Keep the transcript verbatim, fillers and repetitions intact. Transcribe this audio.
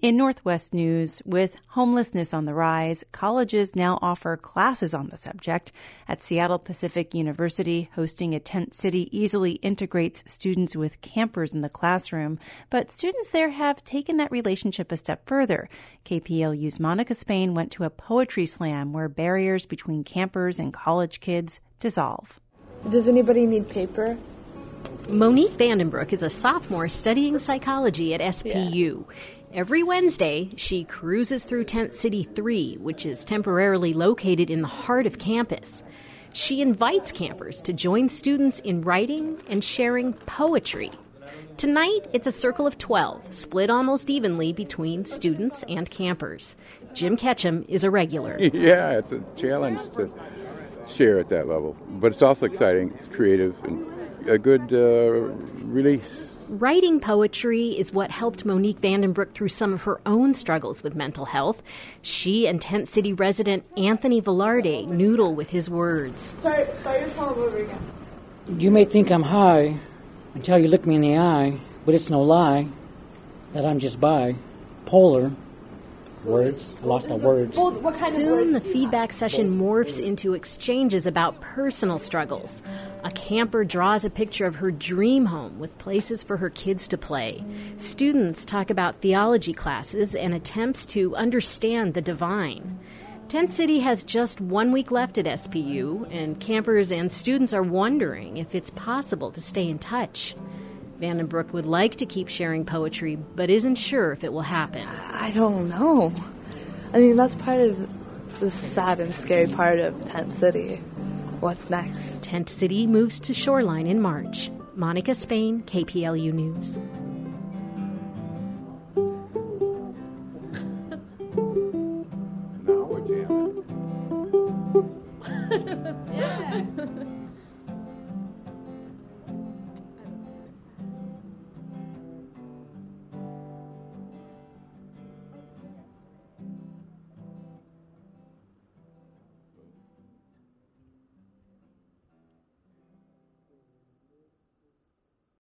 In Northwest News, with homelessness on the rise, colleges now offer classes on the subject. At Seattle Pacific University, hosting a tent city easily integrates students with campers in the classroom, but students there have taken that relationship a step further. K P L U's Monica Spain went to a poetry slam where barriers between campers and college kids dissolve. Does anybody need paper? Monique Vandenbroek is a sophomore studying psychology at S P U. Yeah. Every Wednesday, she cruises through Tent City three, which is temporarily located in the heart of campus. She invites campers to join students in writing and sharing poetry. Tonight, it's a circle of twelve, split almost evenly between students and campers. Jim Ketchum is a regular. Yeah, it's a challenge to share at that level, but it's also exciting, it's creative, and a good uh, release. Writing poetry is what helped Monique Vandenbroek through some of her own struggles with mental health. She and Tent City resident Anthony Velarde noodle with his words. Sorry, start your poem over again. You may think I'm high until you look me in the eye, but it's no lie that I'm just bipolar. Words. I lost my words. Soon, the feedback session morphs into exchanges about personal struggles. A camper draws a picture of her dream home with places for her kids to play. Students talk about theology classes and attempts to understand the divine. Tent City has just one week left at S P U, and campers and students are wondering if it's possible to stay in touch. Vandenbroek would like to keep sharing poetry, but isn't sure if it will happen. I don't know. I mean, that's part of the sad and scary part of Tent City. What's next? Tent City moves to Shoreline in March. Monica Spain, K P L U News. Now we're jamming. Yeah.